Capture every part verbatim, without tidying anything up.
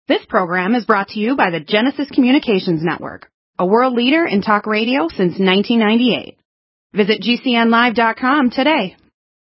This program is brought to you by the Genesis Communications Network, a world leader in talk radio since nineteen ninety-eight. Visit G C N live dot com today.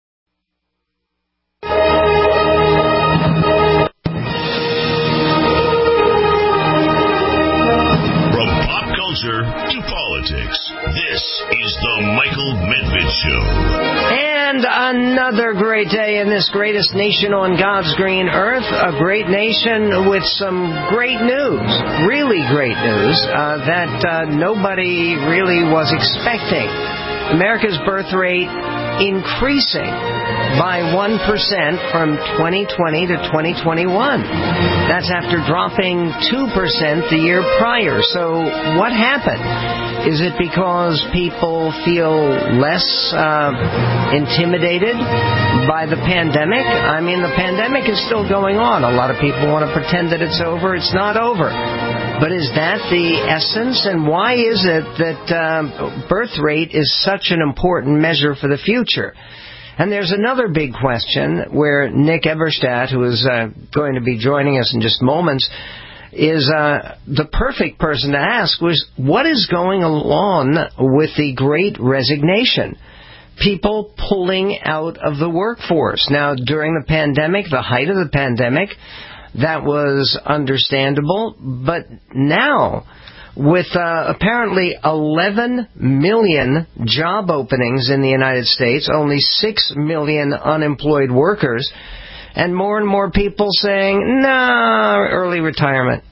From pop culture to politics, this is the Michael Medved Show. And another great day in this greatest nation on God's green earth, a great nation with some great news, really great news, uh, that uh, nobody really was expecting. America's birth rate increasing by one percent from twenty twenty to twenty twenty-one. That's after dropping two percent the year prior. So what happened? Is it because people feel less uh, intimidated by the pandemic? I mean, the pandemic is still going on. A lot of people want to pretend that it's over. It's not over. But is that the essence? And why is it that uh, birth rate is such an important measure for the future? And there's another big question where Nick Eberstadt, who is uh, going to be joining us in just moments, is uh, the perfect person to ask, was what is going on with the Great Resignation? People pulling out of the workforce. Now, during the pandemic, the height of the pandemic, that was understandable. But now, with uh, apparently eleven million job openings in the United States, only six million unemployed workers, and more and more people saying, no, early retirement.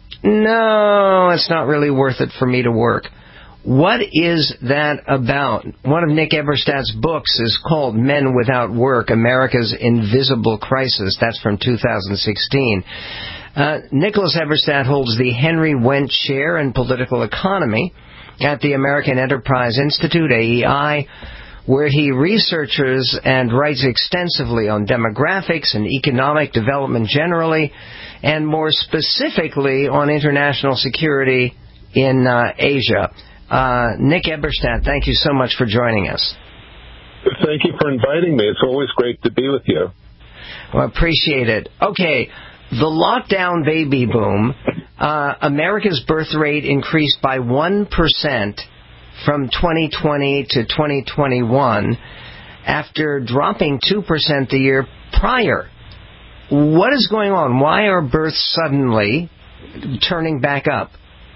No, it's not really worth it for me to work. What is that about? One of Nick Eberstadt's books is called Men Without Work, America's Invisible Crisis. That's from two thousand sixteen. Uh, Nicholas Eberstadt holds the Henry Wendt Chair in Political Economy at the American Enterprise Institute, A E I, where he researches and writes extensively on demographics and economic development generally, and more specifically on international security in uh, Asia. Uh, Nick Eberstadt, thank you so much for joining us. Thank you for inviting me. It's always great to be with you. Well, appreciate it. Okay, the lockdown baby boom, uh, America's birth rate increased by one percent from twenty twenty to twenty twenty-one after dropping two percent the year prior. What is going on? Why are births suddenly turning back up?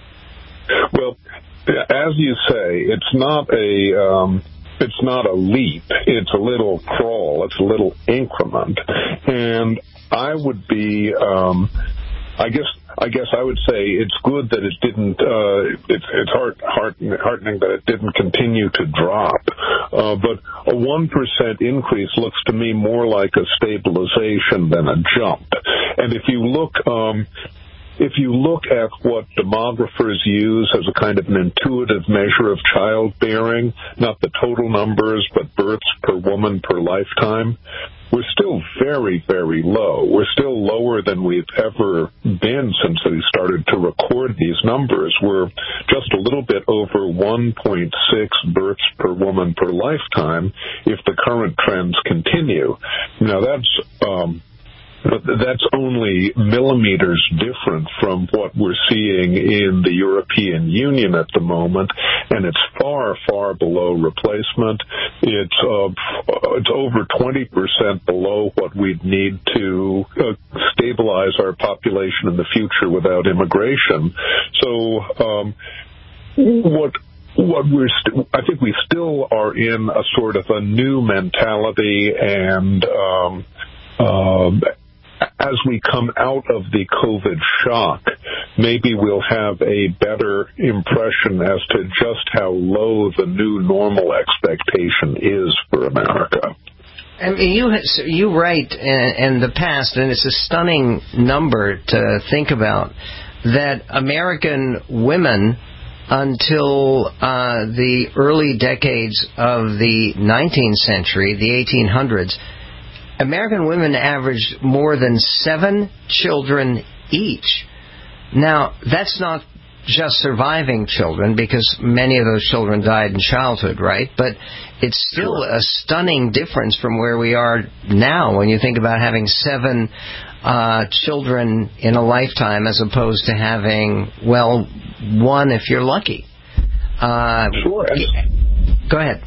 Well, as you say, it's not a um, it's not a leap. It's a little crawl. It's a little increment, and I would be, um, I guess, I guess I would say it's good that it didn't. Uh, it's it's heart, heart, heartening that it didn't continue to drop. Uh, but a one percent increase looks to me more like a stabilization than a jump. And if you look. Um, If you look at what demographers use as a kind of an intuitive measure of childbearing, not the total numbers, but births per woman per lifetime, we're still very, very low. We're still lower than we've ever been since we started to record these numbers. We're just a little bit over one point six births per woman per lifetime if the current trends continue. Now, that's... Um, But that's only millimeters different from what we're seeing in the European Union at the moment, and it's far, far below replacement. It's uh, it's over twenty percent below what we'd need to uh, stabilize our population in the future without immigration. So um, what... What we're, st- I think we still are in a sort of a new mentality, and um, uh, as we come out of the COVID shock, maybe we'll have a better impression as to just how low the new normal expectation is for America. I mean, you you write in, in the past, and it's a stunning number to think about, that American women until uh, the early decades of the nineteenth century, the eighteen hundreds, American women averaged more than seven children each. Now, that's not just surviving children, because many of those children died in childhood, right? But it's still a stunning difference from where we are now when you think about having seven uh, children in a lifetime as opposed to having, well, one if you're lucky. Uh, sure. Go ahead.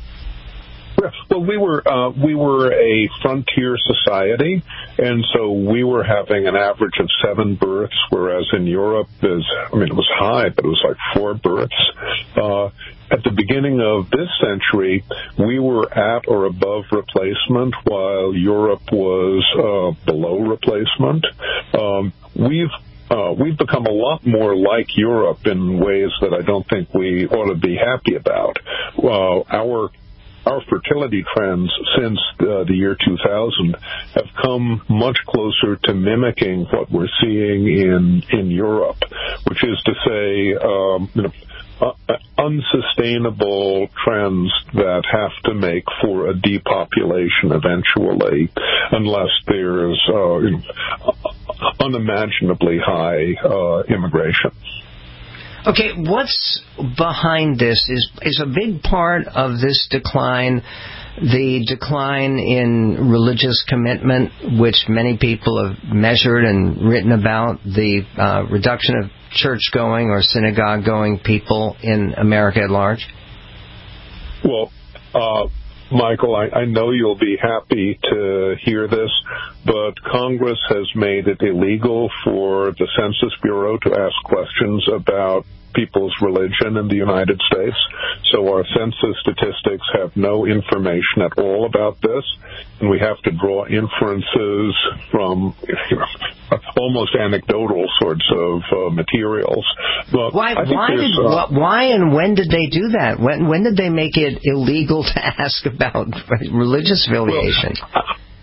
Well, we were uh, we were a frontier society, and so we were having an average of seven births, whereas in Europe, is I mean, it was high, but it was like four births. Uh, at the beginning of this century, we were at or above replacement, while Europe was uh, below replacement. Um, we've Uh, we've become a lot more like Europe in ways that I don't think we ought to be happy about. Uh, our Our fertility trends since uh, the year two thousand have come much closer to mimicking what we're seeing in in Europe, which is to say, um, you know, uh, unsustainable trends that have to make for a depopulation eventually, unless there's uh, you know, unimaginably high uh, immigration. Okay, what's behind this? Is is a big part of this decline the decline in religious commitment, which many people have measured and written about, the uh, reduction of church-going or synagogue-going people in America at large? Well, uh, Michael, I, I know you'll be happy to hear this, but Congress has made it illegal for the Census Bureau to ask questions about people's religion in the United States. So our census statistics have no information at all about this, and we have to draw inferences from you know, almost anecdotal sorts of uh, materials. But why? Why did? Uh, why and when did they do that? When when did they make it illegal to ask about religious affiliation? Well,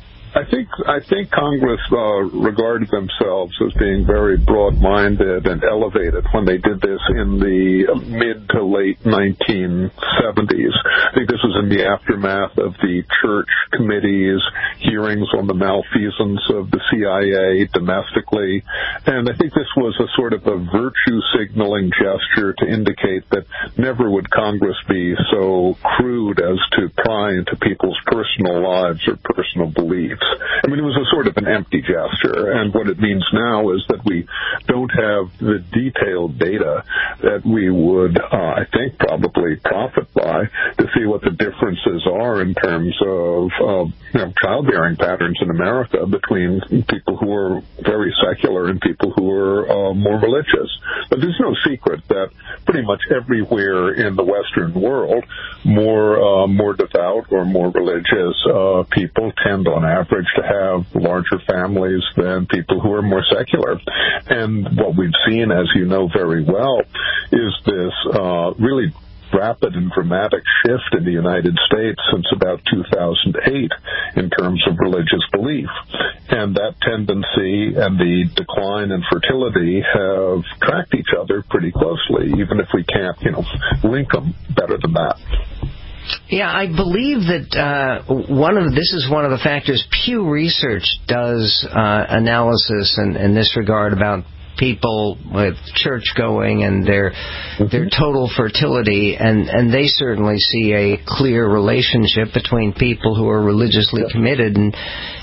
I think I think Congress uh, regarded themselves as being very broad-minded and elevated when they did this in the mid to late nineteen seventies. I think this was in the aftermath of the church committee's hearings on the malfeasance of the C I A domestically, and I think this was a sort of a virtue signaling gesture to indicate that never would Congress be so crude as to pry into people's personal lives or personal beliefs. I mean, it was a sort of an empty gesture, and what it means now is that we don't have the detailed data that we would, uh, I think, probably profit by to see what the differences are in terms of, uh, you know, childbearing patterns in America between people who are very secular and people who are uh, more religious. But there's no secret that pretty much everywhere in the Western world, more uh, more devout or more religious uh, people tend, on average, to have larger families than people who are more secular. And what we've seen, as you know very well, is this uh, really rapid and dramatic shift in the United States since about two thousand eight in terms of religious belief. And that tendency and the decline in fertility have tracked each other pretty closely, even if we can't, you know, link them better than that. Yeah, I believe that uh, one of this is one of the factors. Pew Research does uh, analysis in, in this regard about people with church going and their mm-hmm. their total fertility, and, and they certainly see a clear relationship between people who are religiously yeah. committed and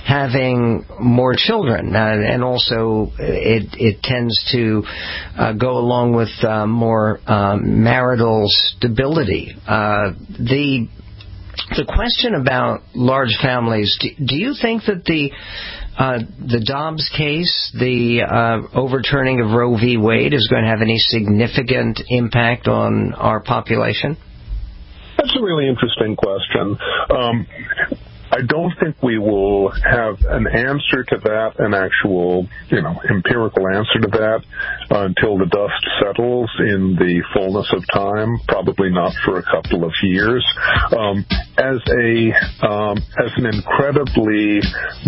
having more children, uh, and also it it tends to uh, go along with uh, more um, marital stability. Uh, the the question about large families, do, do you think that the Uh, the Dobbs case, the uh, overturning of Roe v. Wade, is going to have any significant impact on our population? That's a really interesting question. Um, I don't think we will have an answer to that, an actual, you know, empirical answer to that, uh, until the dust settles in the fullness of time, probably not for a couple of years. Um, as a um, as an incredibly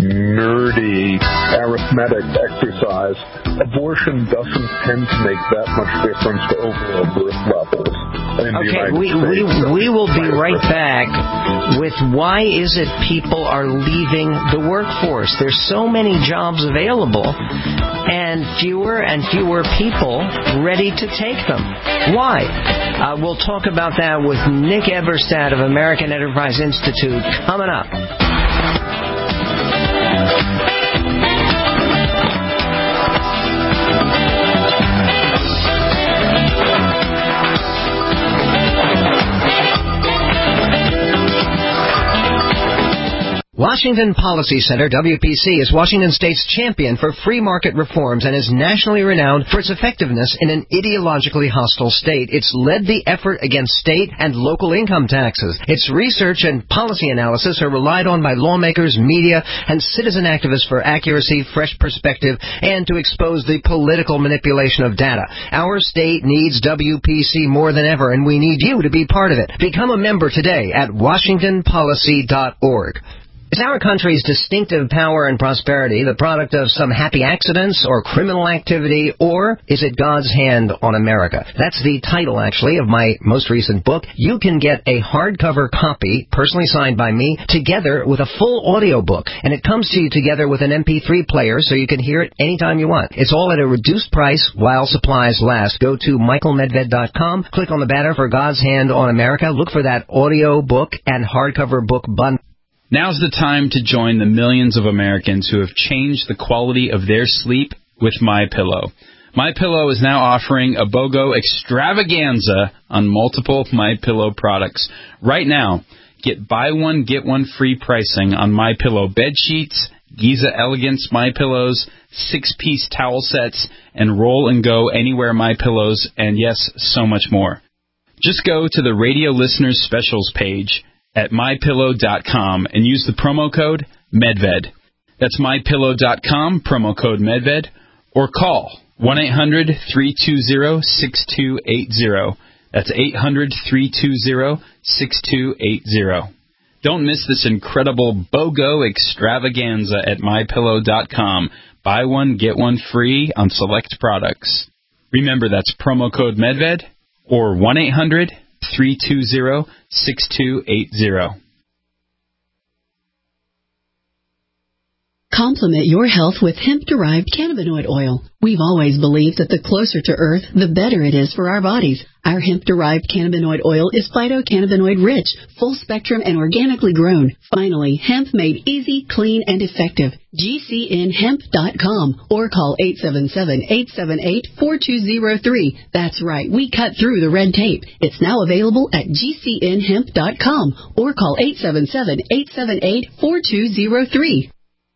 nerdy arithmetic exercise, abortion doesn't tend to make that much difference to overall birth levels in the okay, United we, States. we, we will be right back with why is it people are leaving the workforce. There's so many jobs available and fewer and fewer people ready to take them. Why? Uh, we'll talk about that with Nick Eberstadt of American Enterprise Institute coming up. Washington Policy Center, W P C, is Washington State's champion for free market reforms and is nationally renowned for its effectiveness in an ideologically hostile state. It's led the effort against state and local income taxes. Its research and policy analysis are relied on by lawmakers, media, and citizen activists for accuracy, fresh perspective, and to expose the political manipulation of data. Our state needs W P C more than ever, and we need you to be part of it. Become a member today at washington policy dot org. Is our country's distinctive power and prosperity the product of some happy accidents or criminal activity, or is it God's hand on America? That's the title, actually, of my most recent book. You can get a hardcover copy, personally signed by me, together with a full audio book, and it comes to you together with an M P three player so you can hear it anytime you want. It's all at a reduced price while supplies last. Go to michael medved dot com, click on the banner for God's Hand on America, look for that audio book and hardcover book bundle. Now's the time to join the millions of Americans who have changed the quality of their sleep with MyPillow. MyPillow is now offering a BOGO extravaganza on multiple MyPillow products. Right now, get buy one, get one free pricing on MyPillow bed sheets, Giza Elegance MyPillows, six-piece towel sets, and Roll and Go Anywhere MyPillows, and yes, so much more. Just go to the Radio Listeners Specials page at my pillow dot com and use the promo code MEDVED. That's my pillow dot com, promo code MEDVED, or call one eight hundred three two zero six two eight zero. That's eight hundred three two zero six two eight zero. Don't miss this incredible BOGO extravaganza at my pillow dot com. Buy one, get one free on select products. Remember, that's promo code MEDVED or one eight hundred three two zero six two eight zero. Complement your health with hemp-derived cannabinoid oil. We've always believed that the closer to Earth, the better it is for our bodies. Our hemp-derived cannabinoid oil is phytocannabinoid-rich, full-spectrum, and organically grown. Finally, hemp made easy, clean, and effective. G C N hemp dot com or call eight seven seven, eight seven eight, four two zero three. That's right, we cut through the red tape. It's now available at G C N hemp dot com or call eight seven seven, eight seven eight, four two zero three.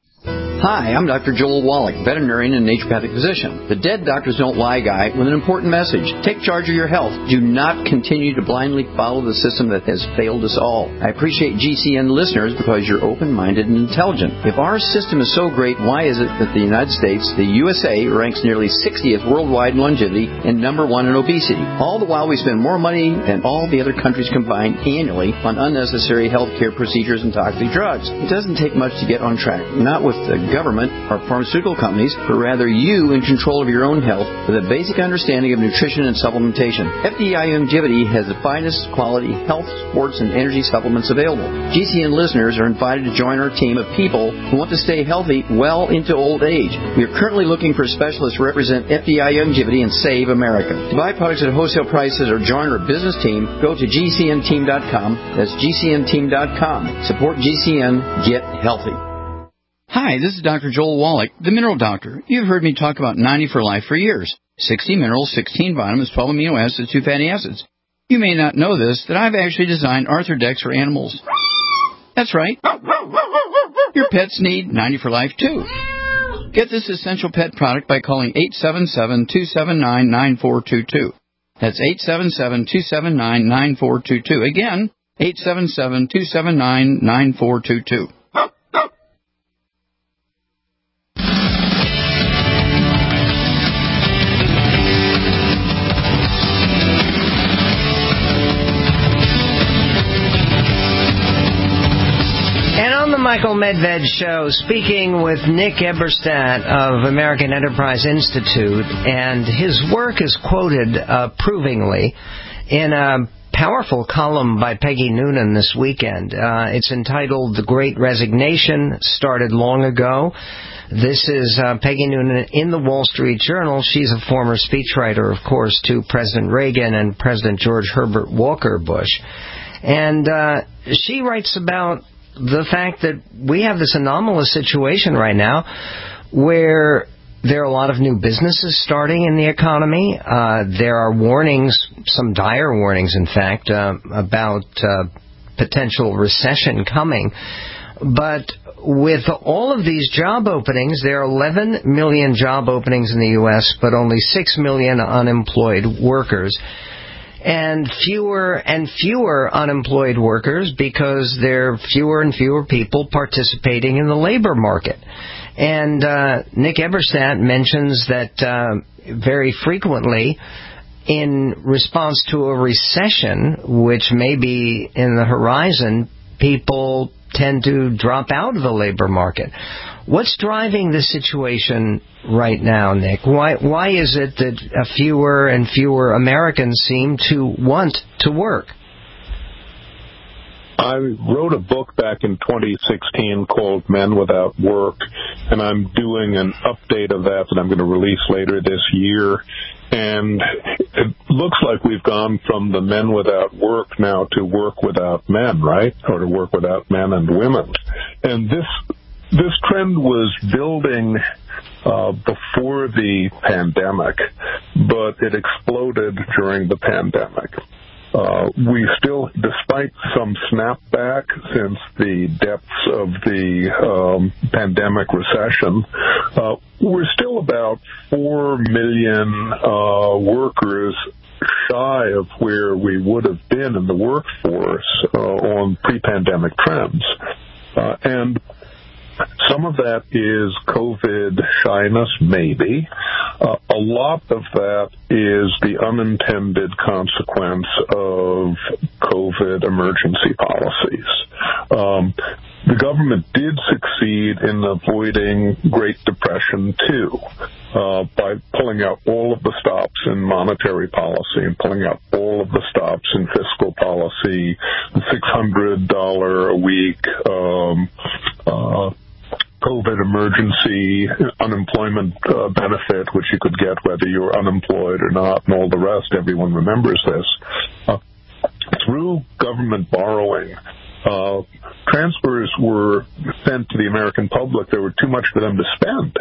Hi, I'm Doctor Joel Wallach, veterinarian and naturopathic physician. The Dead Doctors Don't Lie guy with an important message. Take charge of your health. Do not continue to blindly follow the system that has failed us all. I appreciate G C N listeners because you're open-minded and intelligent. If our system is so great, why is it that the United States, the U S A, ranks nearly sixtieth worldwide in longevity and number one in obesity? All the while we spend more money than all the other countries combined annually on unnecessary health care procedures and toxic drugs. It doesn't take much to get on track. Not with the government or pharmaceutical companies, but rather you in control of your own health with a basic understanding of nutrition and supplementation. F D I Longevity has the finest quality health, sports, and energy supplements available. G C N listeners are invited to join our team of people who want to stay healthy well into old age. We are currently looking for specialists to represent F D I Longevity and Save America. To buy products at wholesale prices or join our business team, go to G C N team dot com. That's G C N team dot com. Support G C N. Get healthy. Hi, this is Doctor Joel Wallach, the Mineral Doctor. You've heard me talk about ninety for Life for years. sixty minerals, sixteen vitamins, twelve amino acids, two fatty acids. You may not know this, that I've actually designed Arthrodex for animals. That's right. Your pets need ninety for Life, too. Get this essential pet product by calling eight seven seven, two seven nine, nine four two two. That's eight seven seven, two seven nine, nine four two two. Again, eight seven seven, two seven nine, nine four two two. Michael Medved Show, speaking with Nick Eberstadt of American Enterprise Institute, and his work is quoted approvingly in a powerful column by Peggy Noonan this weekend. Uh, it's entitled The Great Resignation, started long ago. This is uh, Peggy Noonan in the Wall Street Journal. She's a former speechwriter, of course, to President Reagan and President George Herbert Walker Bush. And uh, she writes about the fact that we have this anomalous situation right now where there are a lot of new businesses starting in the economy. Uh, there are warnings, some dire warnings, in fact, uh, about uh, potential recession coming. But with all of these job openings, there are eleven million job openings in the U S, but only six million unemployed workers. And fewer and fewer unemployed workers because there are fewer and fewer people participating in the labor market. And uh, Nick Eberstadt mentions that uh, very frequently, in response to a recession, which may be in the horizon, people tend to drop out of the labor market. What's driving the situation right now, Nick? Why why is it that fewer and fewer Americans seem to want to work? I wrote a book back in twenty sixteen called Men Without Work, and I'm doing an update of that that I'm going to release later this year. And it looks like we've gone from the men without work now to work without men, right? Or to work without men and women. And this this trend was building uh, before the pandemic, but it exploded during the pandemic. Uh, we still, despite some snapback since the depths of the um, pandemic recession, uh, we're still about four million uh, workers shy of where we would have been in the workforce uh, on pre-pandemic trends. Uh, and some of that is COVID shyness, maybe. Uh, a lot of that is the unintended consequence of COVID emergency policies. Um, the government did succeed in avoiding Great Depression, too, uh, by pulling out all of the stops in monetary policy and pulling out all of the stops in fiscal policy, the six hundred dollars a week um, uh COVID emergency unemployment uh, benefit, which you could get whether you were unemployed or not, and all the rest. Everyone remembers this. Uh, through government borrowing, uh, transfers were sent to the American public. There were too much for them to spend.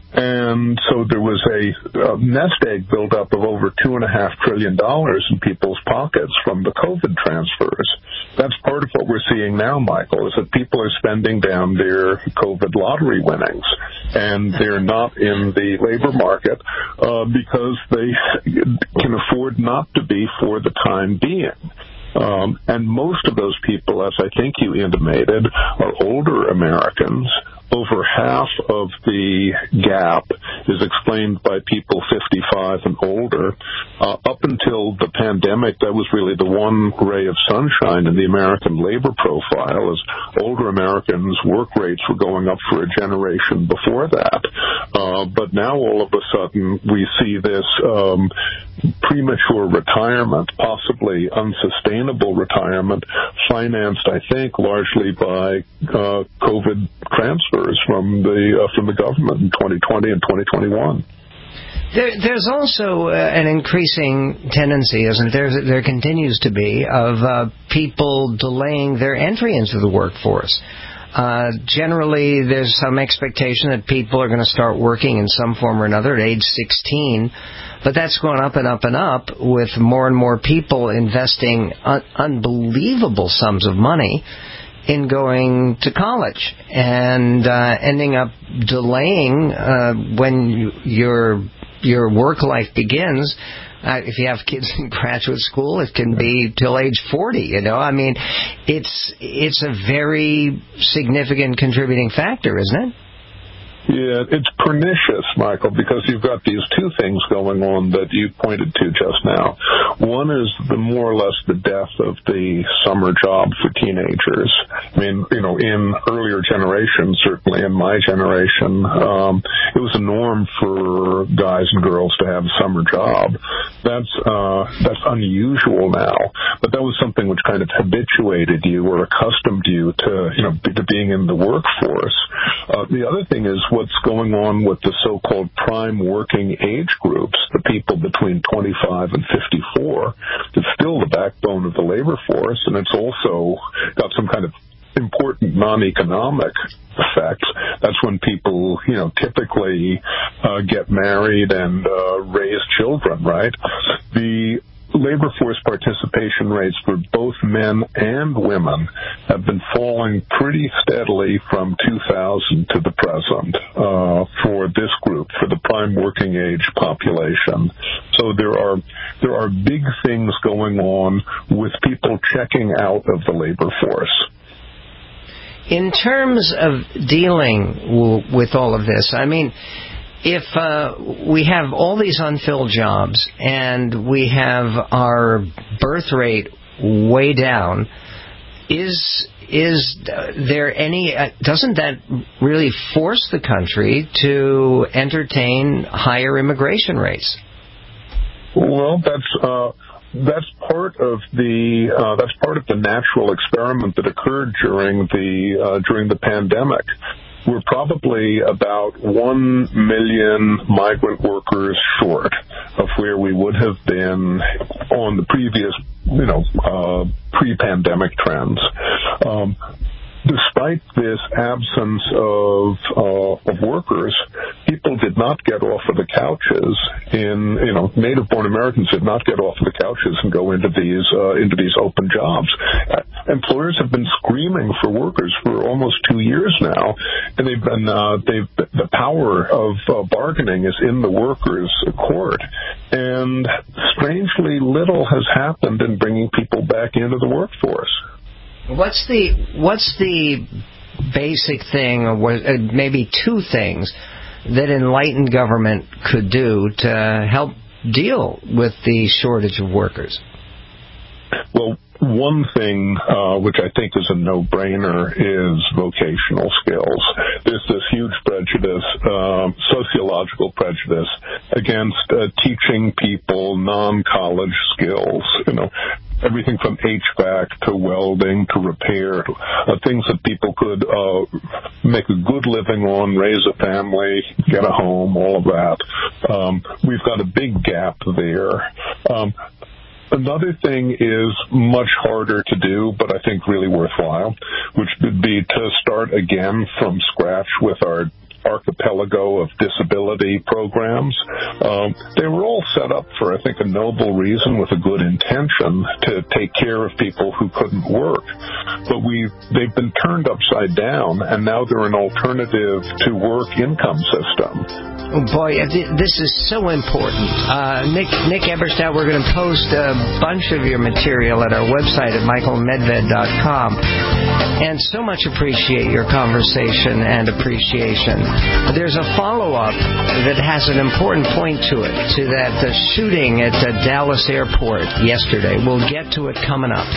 And so there was a, a nest egg buildup of over two and a half trillion dollars in people's pockets from the COVID transfers. That's part of what we're seeing now, Michael, is that people are spending down their COVID lottery winnings, and they're not in the labor market uh, because they can afford not to be for the time being. Um, and most of those people, as I think you intimated, are older Americans. Over half of the gap is explained by people fifty-five and older. Uh, up until the pandemic, that was really the one ray of sunshine in the American labor profile, as older Americans' work rates were going up for a generation before that. Uh, but now all of a sudden we see this um, premature retirement, possibly unsustainable retirement, financed, I think, largely by uh, COVID transfers from the uh, from the government in twenty twenty and twenty twenty-one. There, there's also uh, an increasing tendency, isn't there? There continues to be of uh, people delaying their entry into the workforce. Uh, generally, there's some expectation that people are going to start working in some form or another at age sixteen, but that's going up and up and up with more and more people investing un- unbelievable sums of money in going to college and uh, ending up delaying uh, when you, your your work life begins. Uh, if you have kids in graduate school, it can be till age forty. You know, I mean, it's it's a very significant contributing factor, isn't it? Yeah, it's pernicious, Michael, because you've got these two things going on that you pointed to just now. One is the more or less the death of the summer job for teenagers. I mean, you know, in earlier generations, certainly in my generation, um, it was a norm for guys and girls to have a summer job. That's uh, that's unusual now, but that was something which kind of habituated you or accustomed you to, you know, to being in the workforce. Uh, the other thing is what's going on with the so-called prime working age groups, the people between twenty-five and fifty-four. It's still the backbone of the labor force, and it's also got some kind of important non-economic effects. That's when people, you know, typically uh, get married and uh, raise children, right? The labor force participation rates for both men and women have been falling pretty steadily from two thousand to the present uh, for this group, for the prime working age population. So there are there are big things going on with people checking out of the labor force. In terms of dealing w- with all of this, I mean, if uh, we have all these unfilled jobs and we have our birth rate way down, is is there any, uh, doesn't that really force the country to entertain higher immigration rates? Well, that's uh, that's part of the uh, that's part of the natural experiment that occurred during the uh, during the pandemic. We're probably about one million migrant workers short of where we would have been on the previous, you know, uh, pre-pandemic trends. Um, Despite this absence of uh, of workers, people did not get off of the couches. In you know, native-born Americans did not get off of the couches and go into these uh, into these open jobs. Uh, employers have been screaming for workers for almost two years now, and they've been uh, they've the power of uh, bargaining is in the workers' court. And strangely, little has happened in bringing people back into the workforce. What's the what's the basic thing, or what, uh, maybe two things, that enlightened government could do to help deal with the shortage of workers? Well, one thing uh, which I think is a no-brainer is vocational skills. There's this huge prejudice, uh, sociological prejudice, against uh, teaching people non-college skills. You know, everything from H V A C to welding to repair, uh, things that people could uh, make a good living on, raise a family, get a home, all of that. Um, we've got a big gap there. Um, Another thing is much harder to do, but I think really worthwhile, which would be to start again from scratch with our archipelago of disability programs. Um, they were all set up for, I think, a noble reason with a good intention to take care of people who couldn't work. But we they've been turned upside down, and now they're an alternative to work income system. Oh boy, this is so important. Uh, Nick, Nick Eberstadt, we're going to post a bunch of your material at our website at michael medved dot com. And so much appreciate your conversation and appreciation. There's a follow-up that has an important point to it, to that uh, shooting at the Dallas airport yesterday. We'll get to it coming up.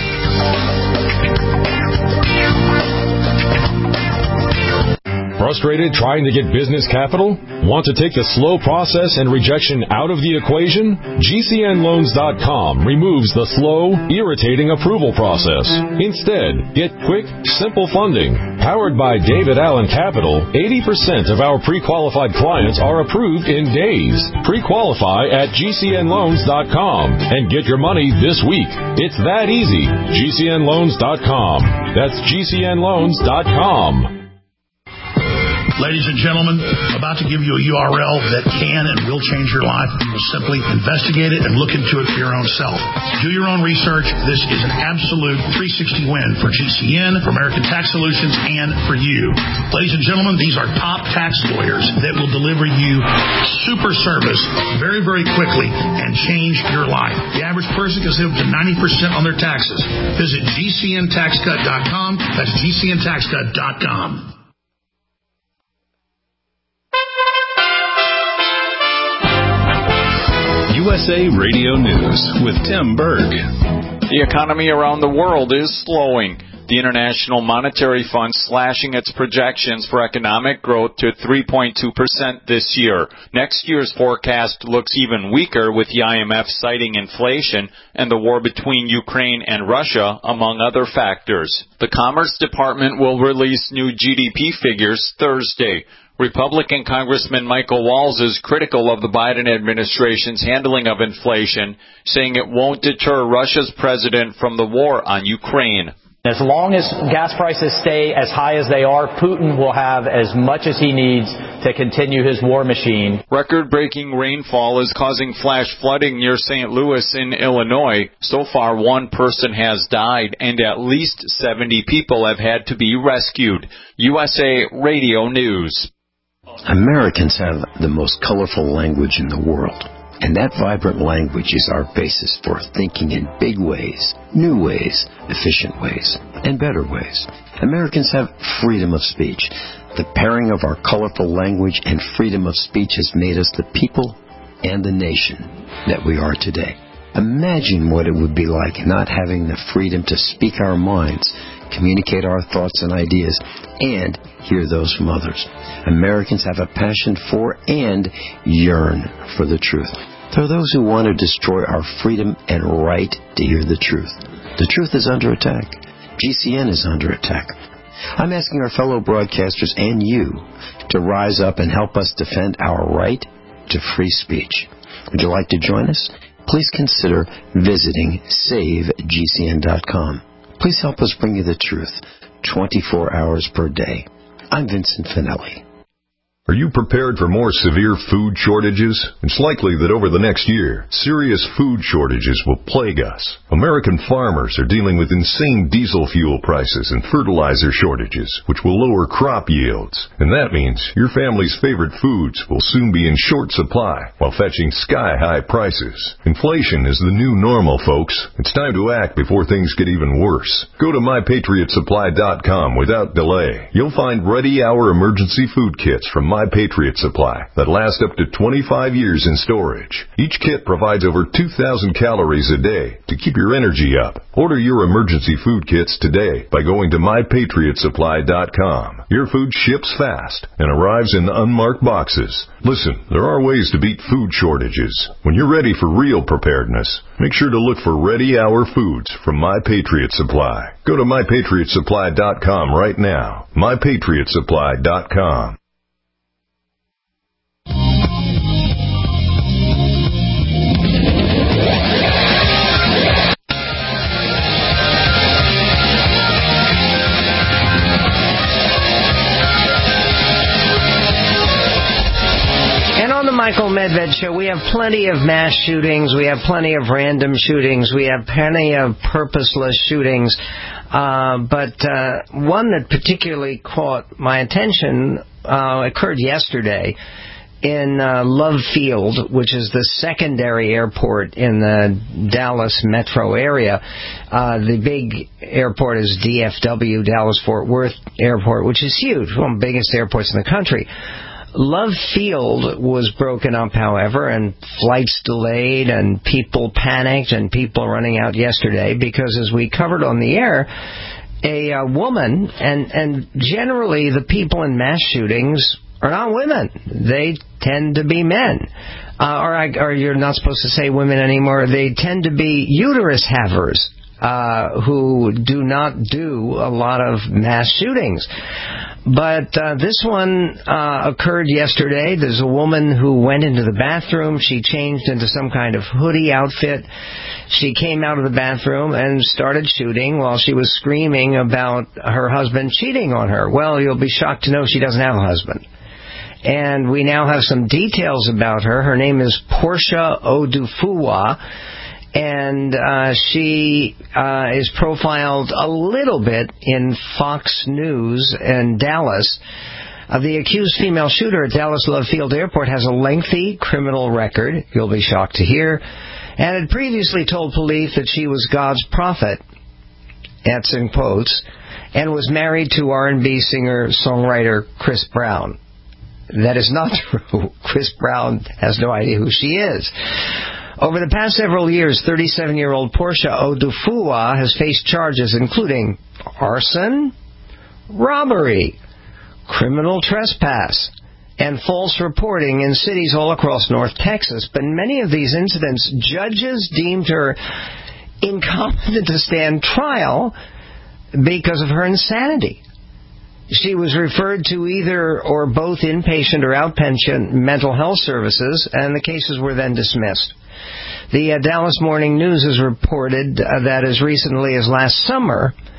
Frustrated trying to get business capital? Want to take the slow process and rejection out of the equation? G C N loans dot com removes the slow, irritating approval process. Instead, get quick, simple funding. Powered by David Allen Capital, eighty percent of our pre-qualified clients are approved in days. Pre-qualify at G C N loans dot com and get your money this week. It's that easy. G C N loans dot com. That's G C N loans dot com. Ladies and gentlemen, about to give you a U R L that can and will change your life. You will simply investigate it and look into it for your own self. Do your own research. This is an absolute three sixty win for G C N, for American Tax Solutions, and for you. Ladies and gentlemen, these are top tax lawyers that will deliver you super service very, very quickly and change your life. The average person can save up to ninety percent on their taxes. Visit G C N tax cut dot com. That's G C N tax cut dot com. U S A Radio News with Tim Berg. The economy around the world is slowing. The International Monetary Fund slashing its projections for economic growth to three point two percent this year. Next year's forecast looks even weaker, with the I M F citing inflation and the war between Ukraine and Russia, among other factors. The Commerce Department will release new G D P figures Thursday. Republican Congressman Michael Walz is critical of the Biden administration's handling of inflation, saying it won't deter Russia's president from the war on Ukraine. As long as gas prices stay as high as they are, Putin will have as much as he needs to continue his war machine. Record-breaking rainfall is causing flash flooding near Saint Louis in Illinois. So far, one person has died, and at least seventy people have had to be rescued. U S A Radio News. Americans have the most colorful language in the world. And that vibrant language is our basis for thinking in big ways, new ways, efficient ways, and better ways. Americans have freedom of speech. The pairing of our colorful language and freedom of speech has made us the people and the nation that we are today. Imagine what it would be like not having the freedom to speak our minds, communicate our thoughts and ideas, and hear those from others. Americans have a passion for and yearn for the truth. There are those who want to destroy our freedom and right to hear the truth. The truth is under attack. G C N is under attack. I'm asking our fellow broadcasters and you to rise up and help us defend our right to free speech. Would you like to join us? Please consider visiting save G C N dot com. Please help us bring you the truth twenty-four hours per day. I'm Vincent Finelli. Are you prepared for more severe food shortages? It's likely that over the next year, serious food shortages will plague us. American farmers are dealing with insane diesel fuel prices and fertilizer shortages, which will lower crop yields. And that means your family's favorite foods will soon be in short supply while fetching sky-high prices. Inflation is the new normal, folks. It's time to act before things get even worse. Go to my patriot supply dot com without delay. You'll find ready-hour emergency food kits from My Patriot Supply that last up to twenty-five years in storage. Each kit provides over two thousand calories a day to keep your energy up. Order your emergency food kits today by going to my patriot supply dot com. Your food ships fast and arrives in unmarked boxes. Listen, there are ways to beat food shortages. When you're ready for real preparedness, make sure to look for ready-hour foods from My Patriot Supply. Go to my patriot supply dot com right now. my patriot supply dot com. Michael Medved Show. We have plenty of mass shootings. We have plenty of random shootings. We have plenty of purposeless shootings. Uh, but uh, one that particularly caught my attention uh, occurred yesterday in uh, Love Field, which is the secondary airport in the Dallas metro area. Uh, the big airport is D F W, Dallas-Fort Worth Airport, which is huge, one of the biggest airports in the country. Love Field was broken up, however, and flights delayed and people panicked and people running out yesterday because, as we covered on the air, a uh, woman, and, and generally the people in mass shootings are not women. They tend to be men. Uh, or, I, or you're not supposed to say women anymore. They tend to be uterus havers uh, who do not do a lot of mass shootings. But uh, this one uh, occurred yesterday. There's a woman who went into the bathroom. She changed into some kind of hoodie outfit. She came out of the bathroom and started shooting while she was screaming about her husband cheating on her. Well, you'll be shocked to know she doesn't have a husband. And we now have some details about her. Her name is Portia Odufuwa. And uh, she uh, is profiled a little bit in Fox News in Dallas. Uh, the accused female shooter at Dallas Love Field Airport has a lengthy criminal record, you'll be shocked to hear, and had previously told police that she was God's prophet, that's in quotes, and was married to R and B singer-songwriter Chris Brown. That is not true. Chris Brown has no idea who she is. Over the past several years, thirty-seven-year-old Portia Odufuwa has faced charges including arson, robbery, criminal trespass, and false reporting in cities all across North Texas. But in many of these incidents, judges deemed her incompetent to stand trial because of her insanity. She was referred to either or both inpatient or outpatient mental health services, and the cases were then dismissed. The uh, Dallas Morning News has reported uh, that as recently as last summer,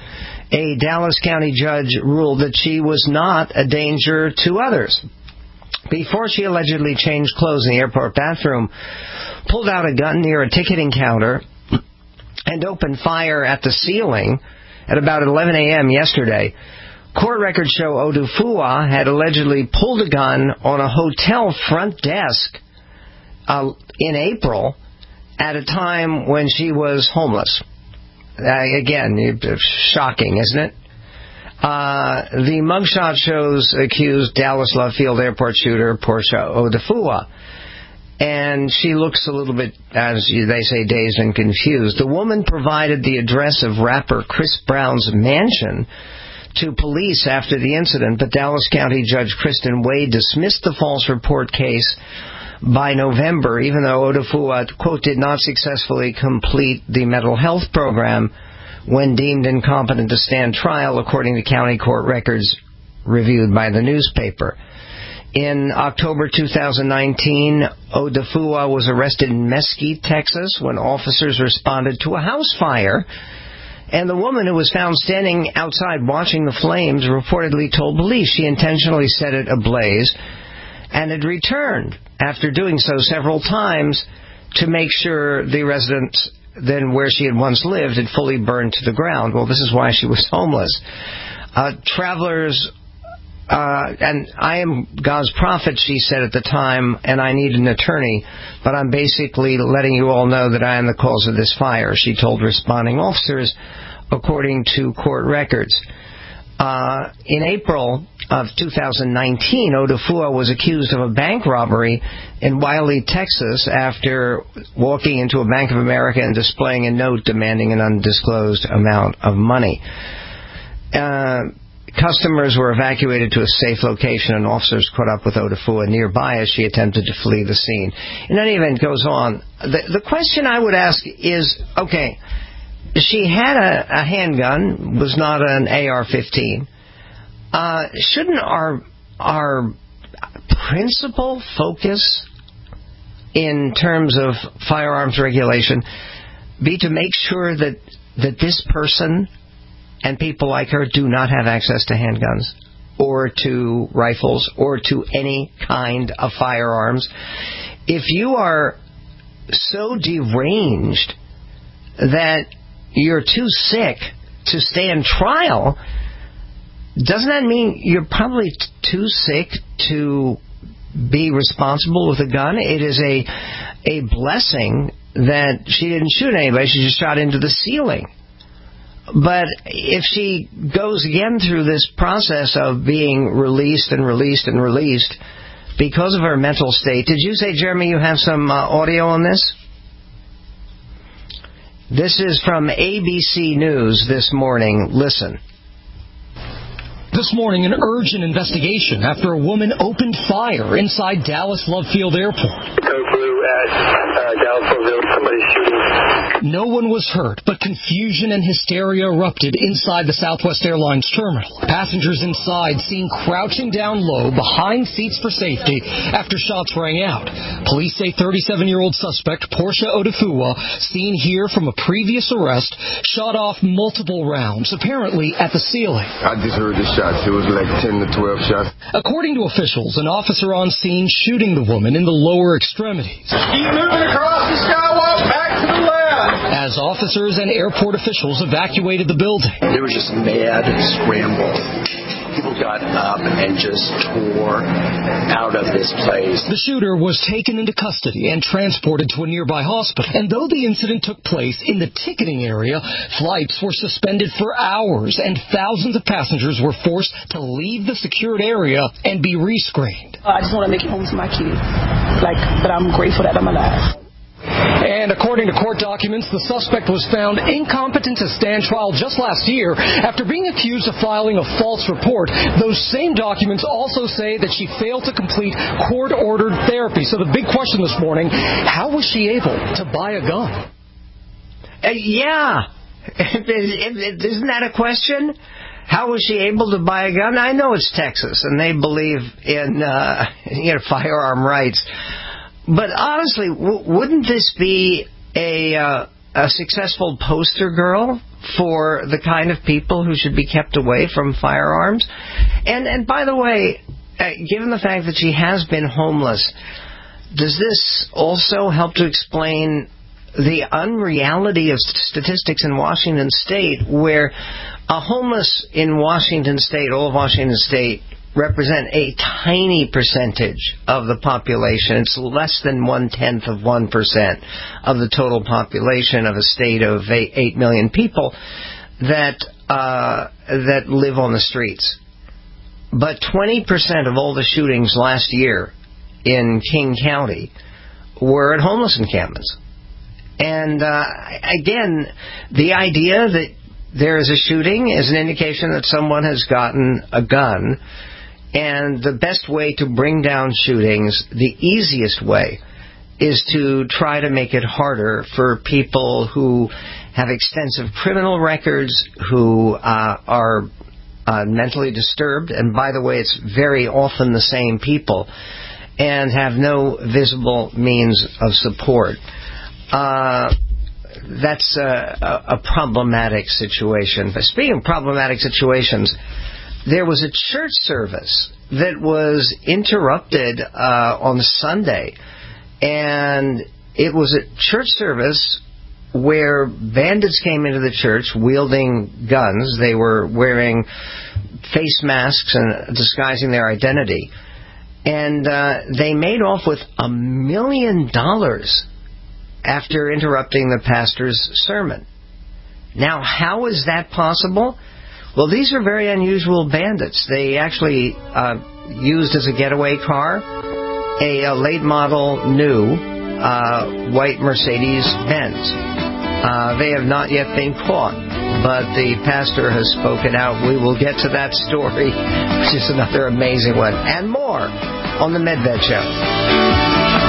a Dallas County judge ruled that she was not a danger to others. Before she allegedly changed clothes in the airport bathroom, pulled out a gun near a ticketing counter, and opened fire at the ceiling at about eleven a.m. yesterday. Court records show Odufua had allegedly pulled a gun on a hotel front desk uh, in April at a time when she was homeless. Uh, again, shocking, isn't it? Uh, the mugshot shows accused Dallas Love Field Airport shooter Portia Odufua. And she looks a little bit, as they say, dazed and confused. The woman provided the address of rapper Chris Brown's mansion to police after the incident, but Dallas County Judge Kristen Wade dismissed the false report case by November, even though Odufua, quote, did not successfully complete the mental health program when deemed incompetent to stand trial, according to county court records reviewed by the newspaper. In October two thousand nineteen, Odufua was arrested in Mesquite, Texas, when officers responded to a house fire. And the woman who was found standing outside watching the flames reportedly told police she intentionally set it ablaze and had returned after doing so several times to make sure the residence then where she had once lived had fully burned to the ground. Well, this is why she was homeless. Uh, travelers, uh, and I am God's prophet, she said at the time, and I need an attorney, but I'm basically letting you all know that I am the cause of this fire, she told responding officers, according to court records. Uh, in April of two thousand nineteen, Odufua was accused of a bank robbery in Wiley, Texas, after walking into a Bank of America and displaying a note demanding an undisclosed amount of money. Uh, customers were evacuated to a safe location, and officers caught up with Odufua nearby as she attempted to flee the scene. In any event, goes on. The, the question I would ask is, okay, she had a, a handgun, was not an A R fifteen. Uh, shouldn't our our principal focus in terms of firearms regulation be to make sure that that this person and people like her do not have access to handguns or to rifles or to any kind of firearms? If you are so deranged that you're too sick to stand trial, doesn't that mean you're probably t- too sick to be responsible with a gun? It is a a blessing that she didn't shoot anybody. She just shot into the ceiling. But if she goes again through this process of being released and released and released because of her mental state, did you say, Jeremy, you have some uh, audio on this? This is from A B C News this morning. Listen. This morning, an urgent investigation after a woman opened fire inside Dallas Love Field Airport. Code Blue at uh, Dallas Love Field. Somebody's shooting. No one was hurt, but confusion and hysteria erupted inside the Southwest Airlines terminal. Passengers inside seen crouching down low behind seats for safety after shots rang out. Police say thirty-seven-year-old suspect Portia Odufua, seen here from a previous arrest, shot off multiple rounds, apparently at the ceiling. I just heard the shots. It was like ten to twelve shots. According to officials, an officer on scene shooting the woman in the lower extremities. Keep moving across the skywalk, back to the left. As officers and airport officials evacuated the building. There was just mad scramble. People got up and just tore out of this place. The shooter was taken into custody and transported to a nearby hospital. And though the incident took place in the ticketing area, flights were suspended for hours and thousands of passengers were forced to leave the secured area and be rescreened. I just want to make it home to my kids. Like, but I'm grateful that I'm alive. And according to court documents, the suspect was found incompetent to stand trial just last year after being accused of filing a false report. Those same documents also say that she failed to complete court-ordered therapy. So the big question this morning, how was she able to buy a gun? Uh, yeah. Isn't that a question? How was she able to buy a gun? I know it's Texas, and they believe in uh, you know, firearm rights. But honestly, w- wouldn't this be a uh, a successful poster girl for the kind of people who should be kept away from firearms. And, and by the way, uh, given the fact that she has been homeless, does this also help to explain the unreality of statistics in Washington State, where a homeless in Washington State, all of Washington State, represent a tiny percentage of the population? It's less than one-tenth of one percent of the total population of a state of eight, eight million people that uh, that live on the streets. But twenty percent of all the shootings last year in King County were at homeless encampments. And uh, again, the idea that there is a shooting is an indication that someone has gotten a gun. And the best way to bring down shootings, the easiest way, is to try to make it harder for people who have extensive criminal records, who uh, are uh, mentally disturbed, and by the way, it's very often the same people, and have no visible means of support. Uh, that's a, a, a problematic situation. But speaking of problematic situations, there was a church service that was interrupted uh, on Sunday, and it was a church service where bandits came into the church wielding guns. They were wearing face masks and disguising their identity, and uh, they made off with a million dollars after interrupting the pastor's sermon. Now, how is that possible? Well, these are very unusual bandits. They actually uh, used as a getaway car a, a late model new uh, white Mercedes-Benz. Uh, they have not yet been caught, but the pastor has spoken out. We will get to that story, which is another amazing one, and more on the Medved Show.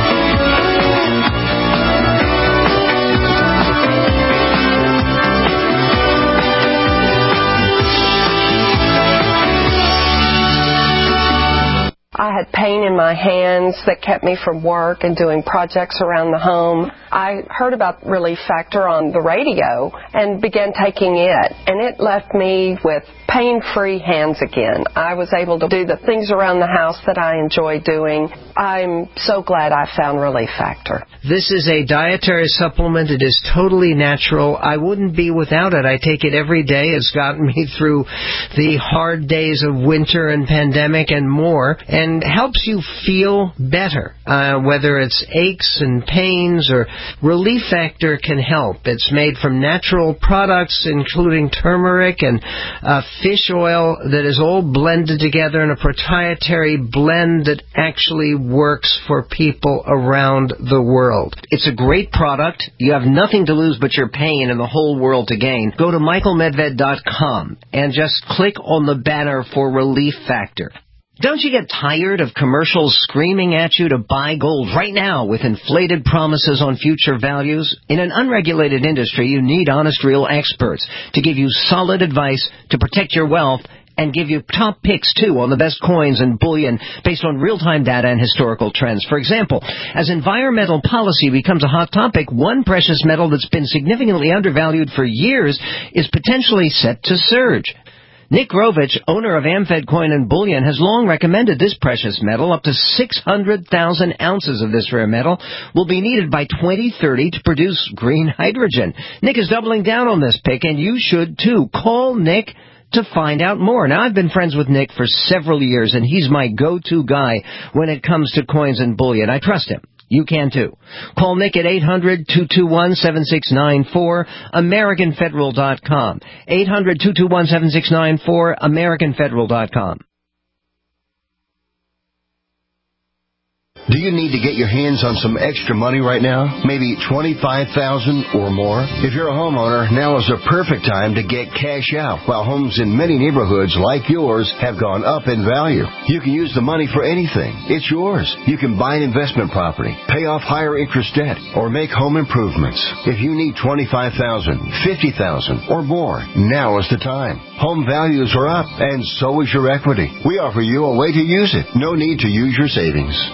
I had pain in my hands that kept me from work and doing projects around the home. I heard about Relief Factor on the radio and began taking it, and it left me with pain-free hands again. I was able to do the things around the house that I enjoy doing. I'm so glad I found Relief Factor. This is a dietary supplement. It is totally natural. I wouldn't be without it. I take it every day. It's gotten me through the hard days of winter and pandemic and more, and helps you feel better, uh, whether it's aches and pains or Relief Factor can help. It's made from natural products, including turmeric and uh, fish oil that is all blended together in a proprietary blend that actually works for people around the world. It's a great product. You have nothing to lose but your pain and the whole world to gain. Go to michael medved dot com and just click on the banner for Relief Factor. Don't you get tired of commercials screaming at you to buy gold right now with inflated promises on future values? In an unregulated industry, you need honest, real experts to give you solid advice to protect your wealth and give you top picks, too, on the best coins and bullion based on real-time data and historical trends. For example, as environmental policy becomes a hot topic, one precious metal that's been significantly undervalued for years is potentially set to surge. Nick Grovich, owner of AmFed Coin and Bullion, has long recommended this precious metal. Up to six hundred thousand ounces of this rare metal will be needed by twenty thirty to produce green hydrogen. Nick is doubling down on this pick, and you should too. Call Nick to find out more. Now, I've been friends with Nick for several years, and he's my go-to guy when it comes to coins and bullion. I trust him. You can too. Call Nick at eight hundred, two two one, seven six nine four, American Federal dot com. eight hundred, two two one, seven six nine four, American Federal dot com. Do you need to get your hands on some extra money right now? Maybe twenty-five thousand dollars or more? If you're a homeowner, now is the perfect time to get cash out, while homes in many neighborhoods like yours have gone up in value. You can use the money for anything. It's yours. You can buy an investment property, pay off higher interest debt, or make home improvements. If you need twenty-five thousand dollars, fifty thousand dollars, or more, now is the time. Home values are up, and so is your equity. We offer you a way to use it. No need to use your savings. Call New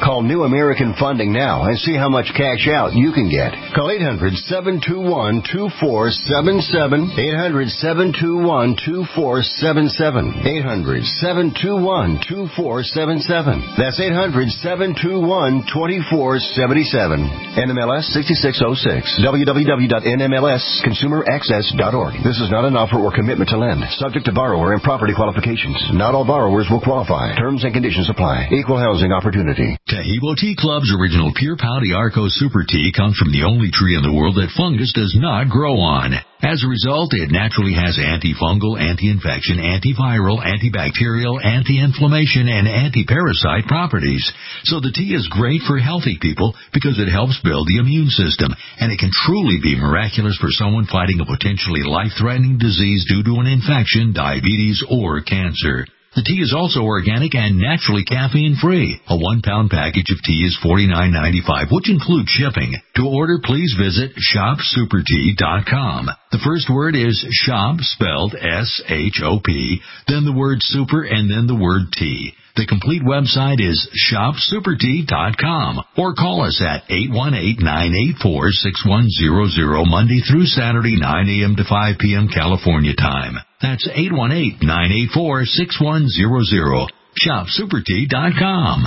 American funding now and see how much cash out you can get. Call eight hundred, seven two one, two four seven seven, eight hundred, seven two one, two four seven seven, eight hundred, seven two one, two four seven seven. That's eight hundred, seven two one, two four seven seven. N M L S sixty-six oh six. w w w dot n m l s consumer access dot org. This is not an offer or commitment to lend. Subject to borrower and property qualifications. Not all borrowers will qualify. Terms and conditions apply. Equal housing opportunity. Tahibo Tea Club's original Pure Pouty Arco Super Tea comes from the only tree in the world that fungus does not grow on. As a result, it naturally has antifungal, anti-infection, antiviral, antibacterial, anti-inflammation, and anti-parasite properties. So the tea is great for healthy people because it helps build the immune system, and it can truly be miraculous for someone fighting a potentially life-threatening disease due to an infection, diabetes, or cancer. The tea is also organic and naturally caffeine-free. A one-pound package of tea is forty-nine ninety-five, which includes shipping. To order, please visit shop super tea dot com. The first word is shop, spelled S H O P, then the word super, and then the word tea. The complete website is shop super tea dot com, or call us at eight one eight, nine eight four, six one zero zero Monday through Saturday, nine a.m. to five p.m. California time. That's eight one eight, nine eight four, six one zero zero. shop super tea dot com.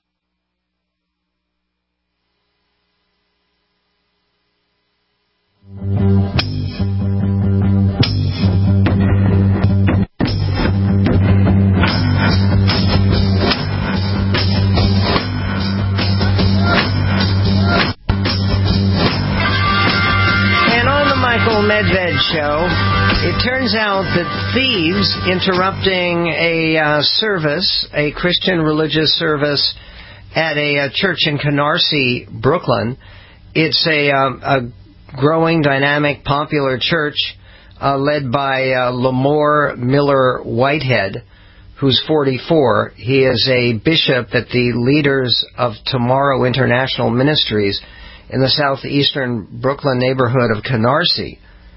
Medved show. It turns out that thieves interrupting a uh, service, a Christian religious service at a, a church in Canarsie, Brooklyn. It's a, um, a growing, dynamic, popular church uh, led by uh, Lamore Miller Whitehead, who's forty-four. He is a bishop at the Leaders of Tomorrow International Ministries in the southeastern Brooklyn neighborhood of Canarsie.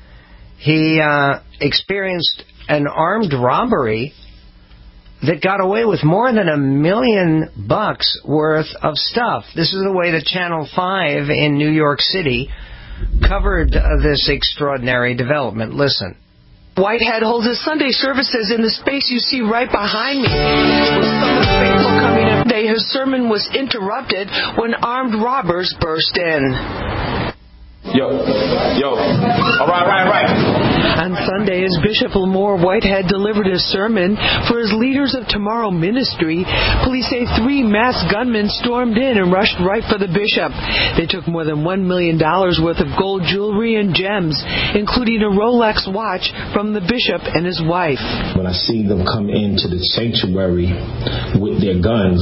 He uh, experienced an armed robbery that got away with more than a million bucks worth of stuff. This is the way that Channel five in New York City covered uh, this extraordinary development. Listen. Whitehead holds his Sunday services in the space you see right behind me. With some of the faithful coming up today, his sermon was interrupted when armed robbers burst in. Yo, yo, all right, right, right. On Sunday, as Bishop Lamore Whitehead delivered his sermon for his Leaders of Tomorrow ministry, police say three masked gunmen stormed in and rushed right for the bishop. They took more than one million dollars worth of gold jewelry and gems, including a Rolex watch from the bishop and his wife. When I see them come into the sanctuary with their guns,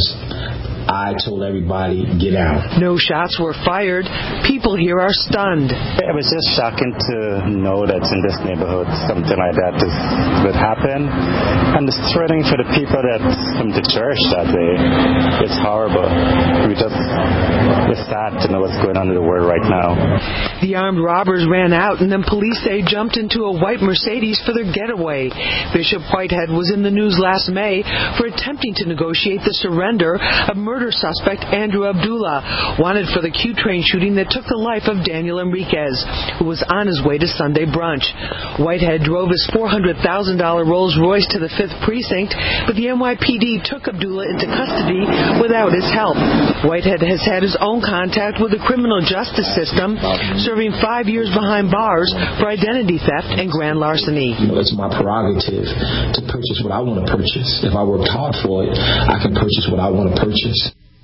I told everybody, get out. No shots were fired. People here are stunned. It was just shocking to know that in this neighborhood something like that is, would happen. And it's threatening for the people that from the church that day. It's horrible. We just, we're sad to know what's going on in the world right now. The armed robbers ran out, and then police say jumped into a white Mercedes for their getaway. Bishop Whitehead was in the news last May for attempting to negotiate the surrender of murder suspect Andrew Abdullah, wanted for the Q train shooting that took the life of Daniel Enriquez, who was on his way to Sunday brunch. Whitehead drove his four hundred thousand dollars Rolls Royce to the fifth Precinct, but the N Y P D took Abdullah into custody without his help. Whitehead has had his own contact with the criminal justice system, serving five years behind bars for identity theft and grand larceny. You know, it's my prerogative to purchase what I want to purchase. If I worked hard for it, I can purchase what I want to purchase.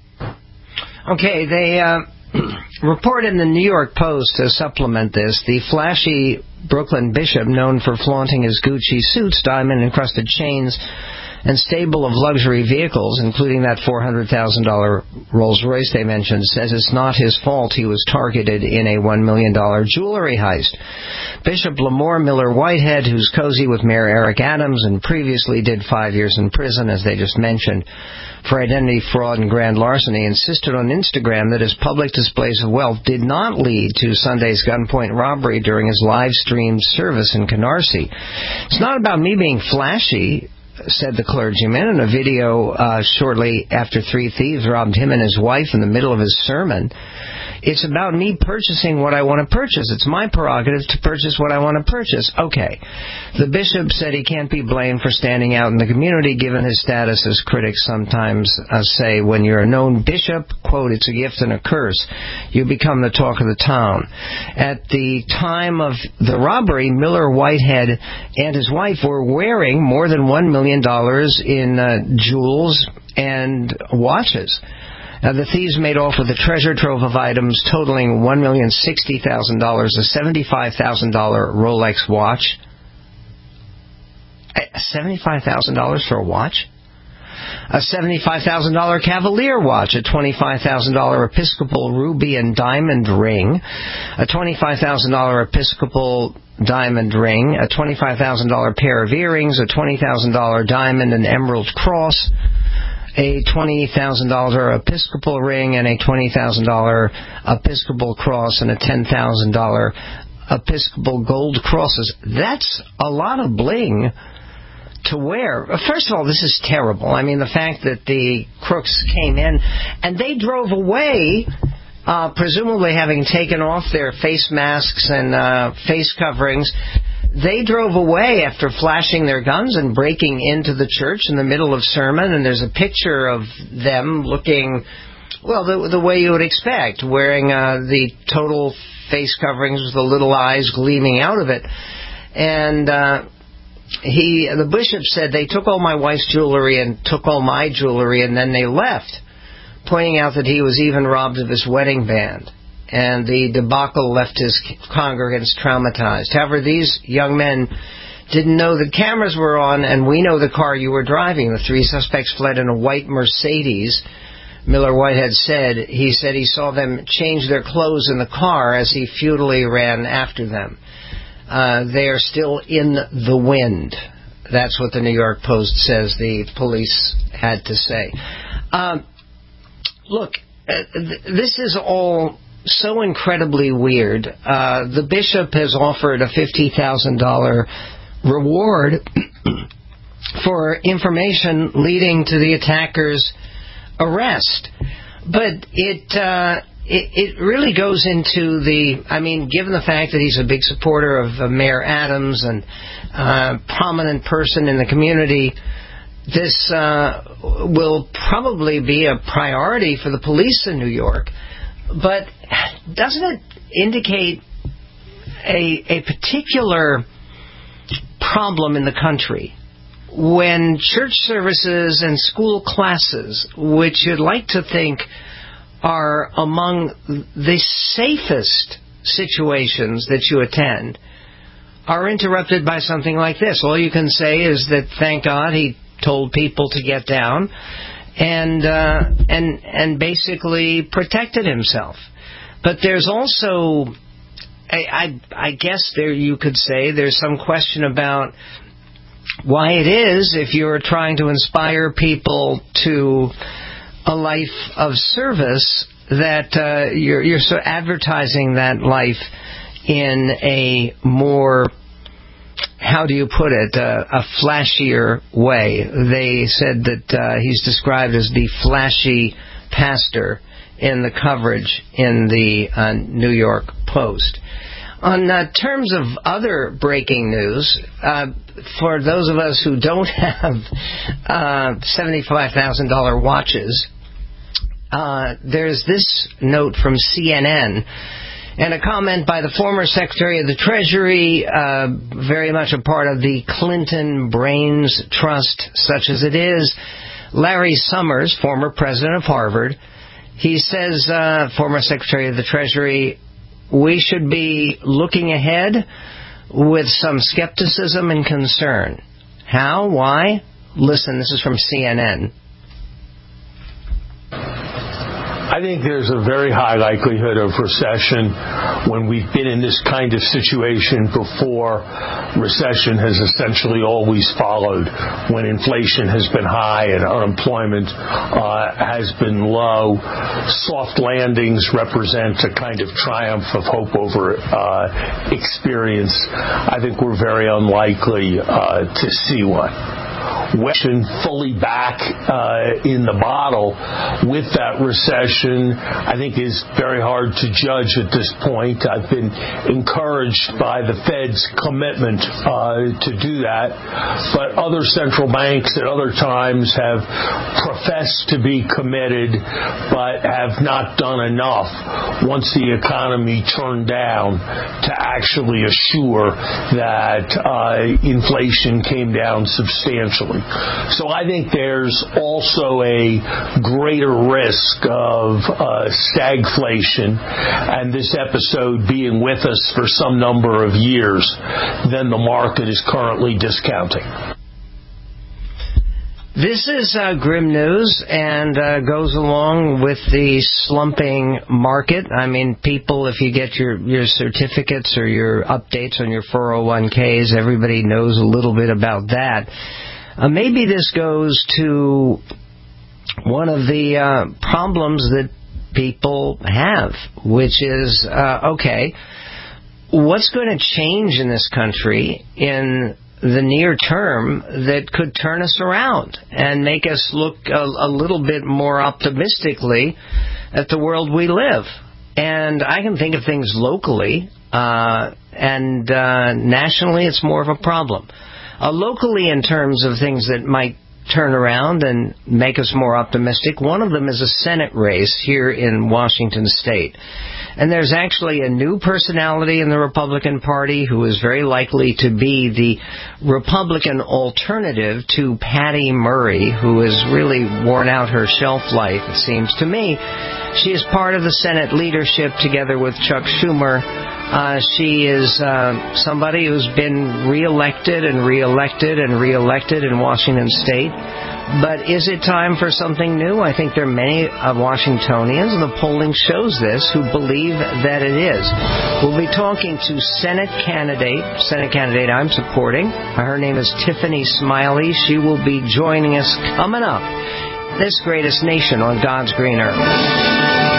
Okay, they uh, report in the New York Post to supplement this. The flashy Brooklyn bishop, known for flaunting his Gucci suits, diamond-encrusted chains, and stable of luxury vehicles, including that four hundred thousand dollars Rolls-Royce they mentioned, says it's not his fault he was targeted in a one million dollars jewelry heist. Bishop Lamore Miller Whitehead, who's cozy with Mayor Eric Adams and previously did five years in prison, as they just mentioned, for identity fraud and grand larceny, insisted on Instagram that his public displays of wealth did not lead to Sunday's gunpoint robbery during his live-streamed service in Canarsie. It's not about me being flashy. said the clergyman in a video uh, shortly after three thieves robbed him and his wife in the middle of his sermon. It's about me purchasing what I want to purchase. It's my prerogative to purchase what I want to purchase. Okay. The bishop said he can't be blamed for standing out in the community given his status, as critics sometimes uh, say. When you're a known bishop, quote, it's a gift and a curse. You become the talk of the town. At the time of the robbery, Miller Whitehead and his wife were wearing more than one million dollars in uh, jewels and watches. Now, the thieves made off with a treasure trove of items totaling one million sixty thousand dollars, a seventy-five thousand dollars Rolex watch. seventy-five thousand dollars for a watch? A seventy-five thousand dollars Cavalier watch, a twenty-five thousand dollars Episcopal ruby and diamond ring, a twenty-five thousand dollars Episcopal diamond ring, a twenty-five thousand dollars pair of earrings, a twenty thousand dollars diamond and emerald cross, a twenty thousand dollars Episcopal ring, and a twenty thousand dollars Episcopal cross, and a ten thousand dollars Episcopal gold crosses. That's a lot of bling to wear. First of all, this is terrible. I mean, the fact that the crooks came in and they drove away, uh, presumably having taken off their face masks and uh, face coverings. They drove away after flashing their guns and breaking into the church in the middle of sermon, and there's a picture of them looking, well, the, the way you would expect, wearing uh, the total face coverings with the little eyes gleaming out of it. And uh, he, the bishop said, they took all my wife's jewelry and took all my jewelry, and then they left, pointing out that he was even robbed of his wedding band. And the debacle left his congregants traumatized. However, these young men didn't know that cameras were on, and we know the car you were driving. The three suspects fled in a white Mercedes. Miller Whitehead said he said he saw them change their clothes in the car as he futilely ran after them. Uh, they are still in the wind. That's what the New York Post says the police had to say. Um, look, uh, th- this is all so incredibly weird. Uh, the bishop has offered a fifty thousand dollars reward for information leading to the attacker's arrest. But it, uh, it it really goes into the, I mean, given the fact that he's a big supporter of uh, Mayor Adams and uh, prominent person in the community, this uh, will probably be a priority for the police in New York. But doesn't it indicate a, a particular problem in the country when church services and school classes, which you'd like to think are among the safest situations that you attend, are interrupted by something like this? All you can say is that, thank God, he told people to get down and uh, and and basically protected himself. But there's also, I, I, I guess there you could say, there's some question about why it is, if you're trying to inspire people to a life of service, that uh, you're, you're sort of advertising that life in a more, how do you put it, uh, a flashier way. They said that uh, he's described as the flashy pastor in the coverage in the uh, New York Post. On uh, terms of other breaking news, uh, for those of us who don't have uh, seventy-five thousand dollars watches, uh, there's this note from C N N and a comment by the former Secretary of the Treasury, uh, very much a part of the Clinton Brains Trust, such as it is, Larry Summers, former president of Harvard. He says, uh, former Secretary of the Treasury, we should be looking ahead with some skepticism and concern. How? Why? Listen, this is from C N N. I think there's a very high likelihood of recession when we've been in this kind of situation before. Recession has essentially always followed when inflation has been high and unemployment uh, has been low. Soft landings represent a kind of triumph of hope over uh, experience. I think we're very unlikely uh, to see one. fully back uh, in the bottle with that recession, I think is very hard to judge at this point. I've been encouraged by the Fed's commitment uh, to do that, but other central banks at other times have professed to be committed but have not done enough once the economy turned down to actually assure that uh, inflation came down substantially. So I think there's also a greater risk of uh, stagflation and this episode being with us for some number of years than the market is currently discounting. This is uh, grim news and uh, goes along with the slumping market. I mean, people, if you get your, your certificates or your updates on your four oh one k's, everybody knows a little bit about that. Uh, maybe this goes to one of the uh, problems that people have, which is, uh, okay, what's going to change in this country in the near term that could turn us around and make us look a, a little bit more optimistically at the world we live? And I can think of things locally, uh, and uh, nationally it's more of a problem. Uh, locally, in terms of things that might turn around and make us more optimistic, one of them is a Senate race here in Washington State. And there's actually a new personality in the Republican Party who is very likely to be the Republican alternative to Patty Murray, who has really worn out her shelf life, it seems to me. She is part of the Senate leadership together with Chuck Schumer. Uh, she is uh, somebody who's been reelected and reelected and reelected in Washington State. But is it time for something new? I think there are many uh, Washingtonians, and the polling shows this, who believe that it is. We'll be talking to Senate candidate, Senate candidate I'm supporting. Her name is Tiffany Smiley. She will be joining us coming up. This greatest nation on God's green earth.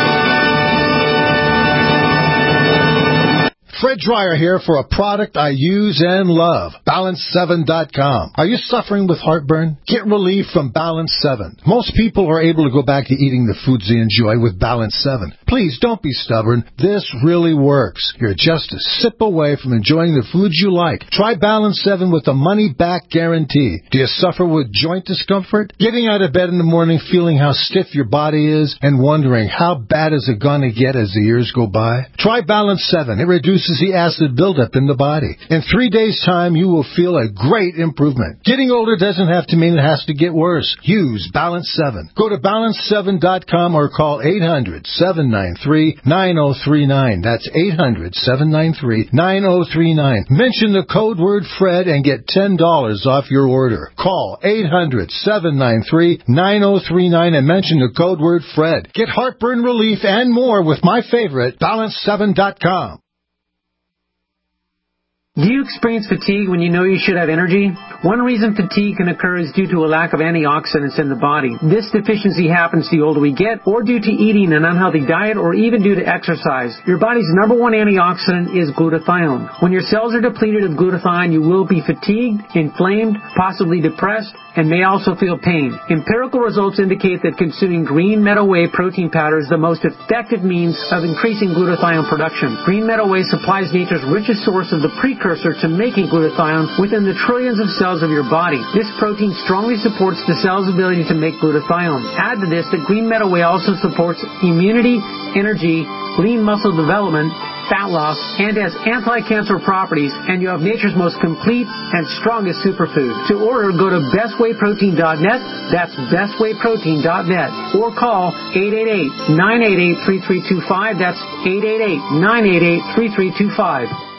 Fred Dreyer here for a product I use and love, Balance seven dot com. Are you suffering with heartburn? Get relief from Balance seven. Most people are able to go back to eating the foods they enjoy with Balance seven. Please don't be stubborn. This really works. You're just a sip away from enjoying the foods you like. Try Balance seven with a money-back guarantee. Do you suffer with joint discomfort? Getting out of bed in the morning feeling how stiff your body is and wondering how bad is it going to get as the years go by? Try Balance seven. It reduces the acid buildup in the body. In three days' time, you will feel a great improvement. Getting older doesn't have to mean it has to get worse. Use Balance seven. Go to balance seven dot com or call eight hundred, seven nine three, nine oh three nine. That's eight hundred, seven nine three, nine oh three nine. Mention the code word Fred and get ten dollars off your order. Call eight hundred, seven nine three, nine oh three nine and mention the code word Fred. Get heartburn relief and more with my favorite, balance seven dot com. Do you experience fatigue when you know you should have energy? One reason fatigue can occur is due to a lack of antioxidants in the body. This deficiency happens the older we get, or due to eating an unhealthy diet, or even due to exercise. Your body's number one antioxidant is glutathione. When your cells are depleted of glutathione, you will be fatigued, inflamed, possibly depressed, and may also feel pain. Empirical results indicate that consuming green meadow whey protein powder is the most effective means of increasing glutathione production. Green meadow whey supplies nature's richest source of the precursor to making glutathione within the trillions of cells of your body. This protein strongly supports the cell's ability to make glutathione. Add to this that green meadow whey also supports immunity, energy, lean muscle development, fat loss, and has anti-cancer properties, and you have nature's most complete and strongest superfood. To order, go to best whey protein dot net, that's best whey protein dot net, or call eight eight eight, nine eight eight, three three two five, that's eight eight eight, nine eight eight, three three two five.